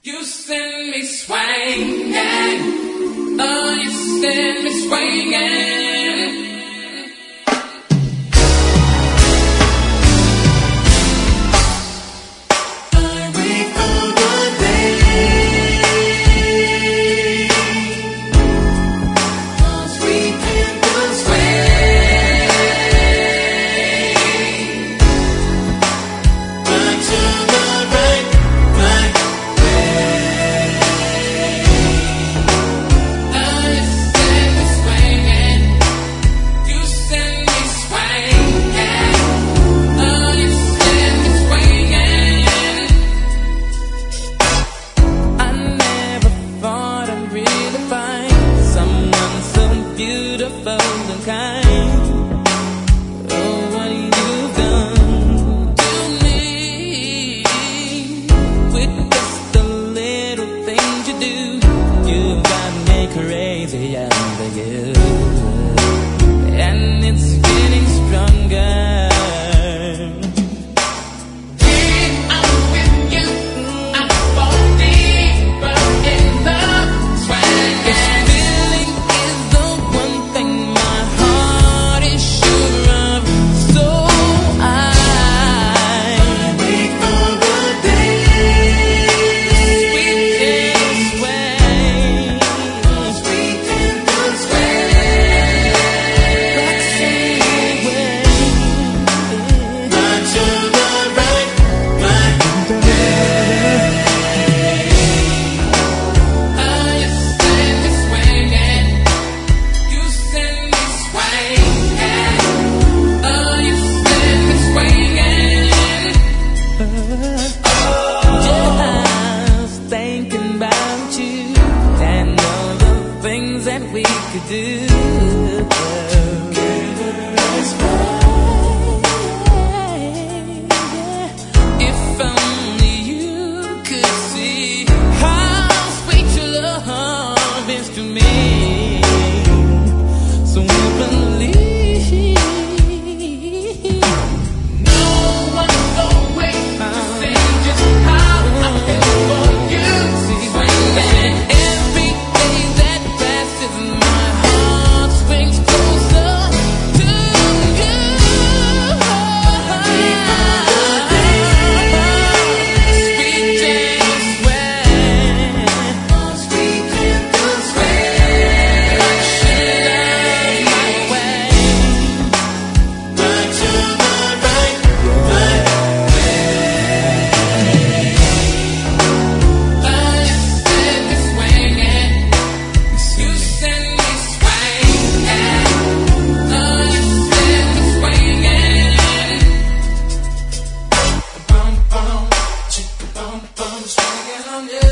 You send me swinging, oh, you send me swinging. Beautiful and kind. Oh, what you've done to me. With just the little things you do, you got me crazy over you. And it's getting stronger. That we could do together as well. If only you could see how sweet your love is to me. So openly, no one's always to say just how I feel for you. See, every day that my heart swings closer to you. Sweet gentle sway, sweet gentle sway. I should love my way, but you're the right way. I just said this swinging. You send me swinging, oh, you send me swinging. Bum bum, chicka bum bum, swinging on you.